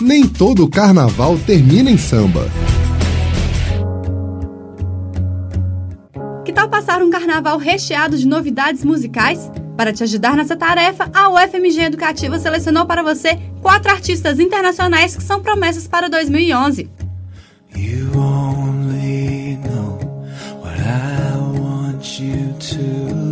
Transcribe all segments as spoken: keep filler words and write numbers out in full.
Nem todo carnaval termina em samba. Que tal passar um carnaval recheado de novidades musicais? Para te ajudar nessa tarefa, a U F M G Educativa selecionou para você quatro artistas internacionais que são promessas para dois mil e onze. You only know what I want you to.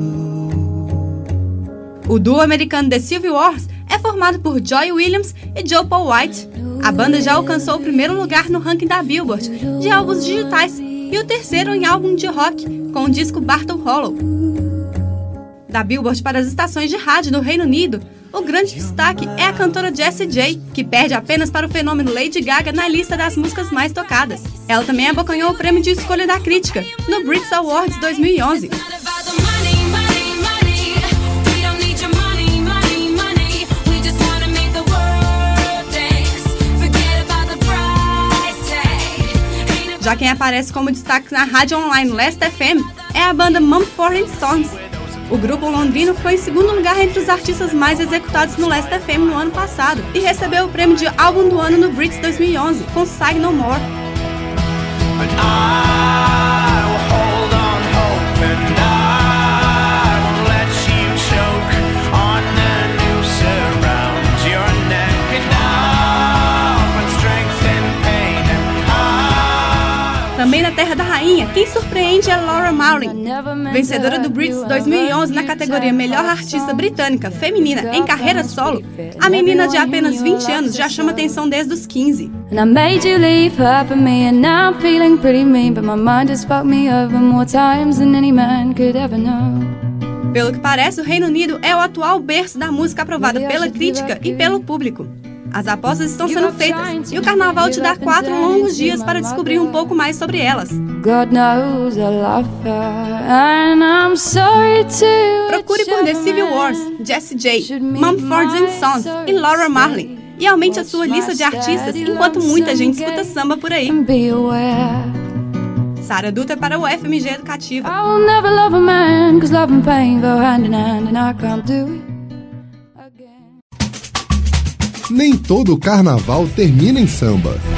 O duo americano The Civil Wars é formado por Joy Williams e Joe Paul White. A banda já alcançou o primeiro lugar no ranking da Billboard de álbuns digitais e o terceiro em álbum de rock, com o disco Barton Hollow. Da Billboard para as estações de rádio no Reino Unido, o grande destaque é a cantora Jessie J, que perde apenas para o fenômeno Lady Gaga na lista das músicas mais tocadas. Ela também abocanhou o prêmio de escolha da crítica no Brits Awards dois mil e onze. Já quem aparece como destaque na rádio online Last F M é a banda Mumford and Sons. O grupo londrino ficou em segundo lugar entre os artistas mais executados no Last F M no ano passado e recebeu o prêmio de álbum do ano no Brits dois mil e onze, com Say No More. Também na Terra da Rainha, quem surpreende é Laura Marling. Vencedora do Brits dois mil e onze na categoria Melhor Artista Britânica Feminina em Carreira Solo, a menina de apenas vinte anos já chama atenção desde os quinze. Pelo que parece, o Reino Unido é o atual berço da música aprovada pela crítica e pelo público. As apostas estão sendo feitas e o carnaval te dá quatro longos dias para descobrir um pouco mais sobre elas. Procure por The Civil Wars, Jessie J, Mumford and Sons e Laura Marling e aumente a sua lista de artistas enquanto muita gente escuta samba por aí. Sara Dutra para o U F M G Educativa. Nem todo carnaval termina em samba.